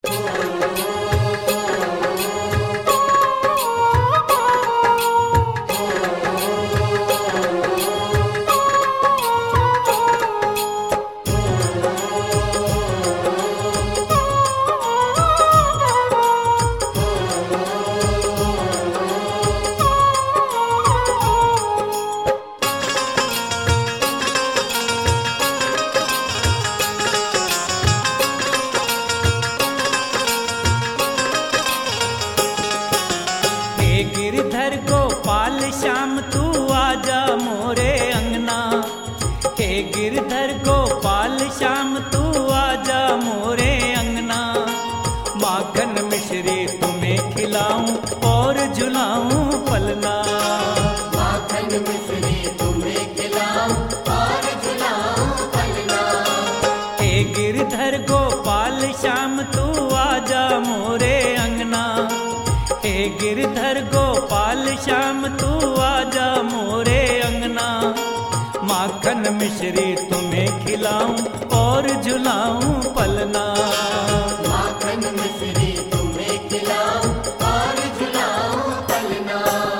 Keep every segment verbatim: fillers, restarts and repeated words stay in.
गिरधर गोपाल श्याम तू आजा मोरे अंगना। हे गिरधर गोपाल श्याम तू आजा मोरे अंगना। माखन मिश्री तुम्हें खिलाऊं और झुलाऊं पलना। माखन मिश्री तुम्हें खिलाऊं और झुलाऊं पलना। हे गिरधर गोपाल श्याम तू आजा मोरे अंगना। हे गिरधर गोपाल श्याम तू आजा मोरे अंगना। माखन मिश्री तुम्हें खिलाऊं और झुलाऊं पलना। माखन मिश्री तुम्हें खिलाऊं और झुलाऊं पलना।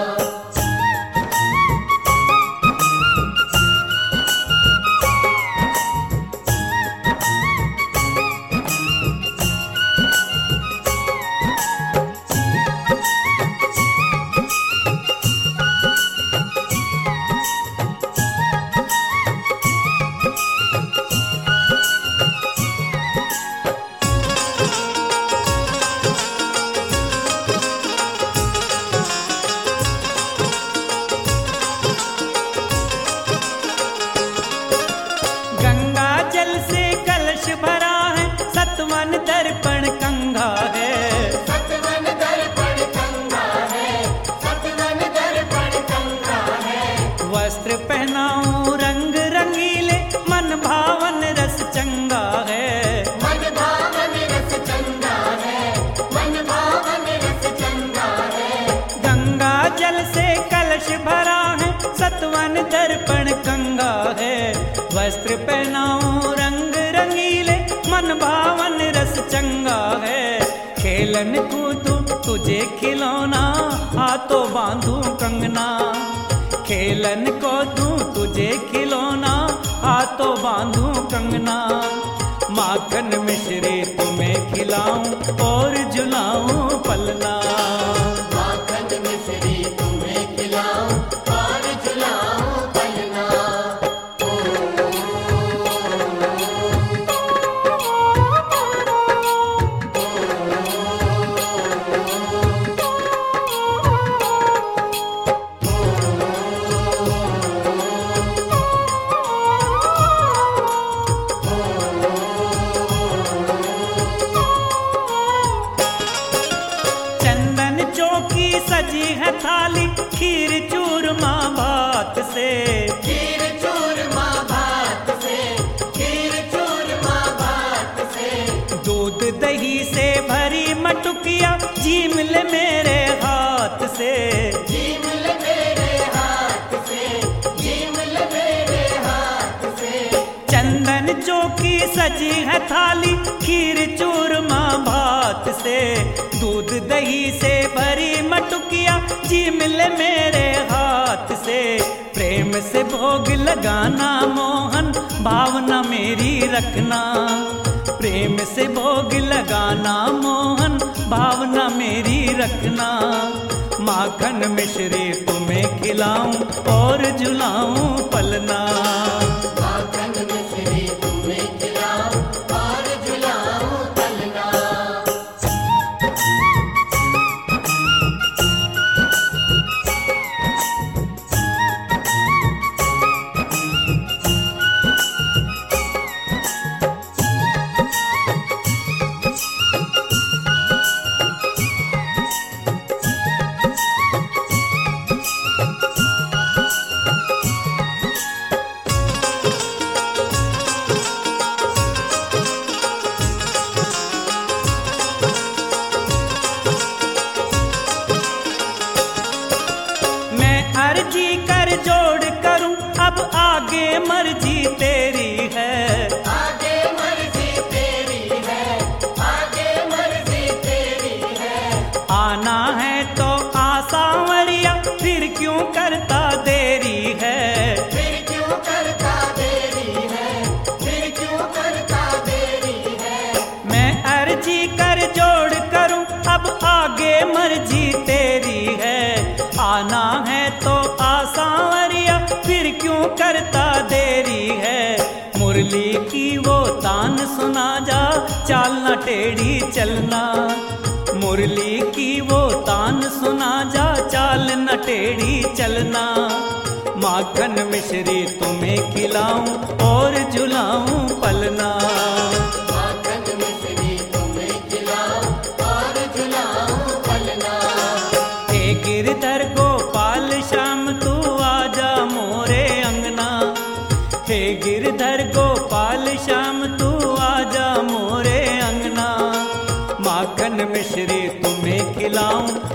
भरा है सतवन दर्पण कंघा है। सतवन दर्पण कंघा है। सतवन दर्पण कंघा है। वस्त्र पहनाऊं रंग रंगीले मन भावन रस चंगा है। मन भावन रस चंगा है। मन भावन रस चंगा है। गंगा जल से कलश भरा है सतवन दर्पण कंघा है। वस्त्र पहनाऊं रंग रंगीले मन भावन रस चंगा है। खेलन कूदू तुझे खिलौना हाथों बांधू कंगना। खेलन को दूं तुझे खिलौना हाथों बांधू कंगना। माखन मिश्री तुम्हें खिलाऊं और झुलाऊं पलना। माखन मिश्री तुम्हें खिलाऊं और झुलाऊं पलना। सजी है थाली खीर चूरमा भात से। खीर चूरमा भात से। खीर चूरमा भात से। दूध दही से भरी मटुकिया झीम ले मेरे हाथ से। झीम ले मेरे हाथ से। झीम ले मेरे हाथ से। चंदन चौकी सजी है थाली खीर चूरमा भात से। दूध दही से भरी मटुकिया झीम ले मेरे हाथ से। प्रेम से भोग लगाना मोहन भावना मेरी रखना। प्रेम से भोग लगाना मोहन भावना मेरी रखना। माखन मिश्री तुम्हें खिलाऊं और झुलाऊं पलना। माखन मिश्री तुम्हें खिलाऊं और झुलाऊं पलना। अर्जी कर जोड़ करूं, अब आगे मर्जी तेरी है। आना है तो आ सांवरिया, फिर क्यों करता देरी है। मुरली की वो तान सुना जा, चाल न टेढ़ी चलना। मुरली की वो तान सुना जा, चाल न टेढ़ी चलना। माखन मिश्री तुम्हें खिलाऊं और झुलाऊं पलना। माखन मिश्री तुम्हें खिलाऊं और झुलाऊं पलना। हे गिरधर गोपाल श्याम तू आजा मोरे अंगना। हे गिरधर गोपाल श्याम तू आजा मोरे अंगना। माखन मिश्री तुम्हें खिलाऊं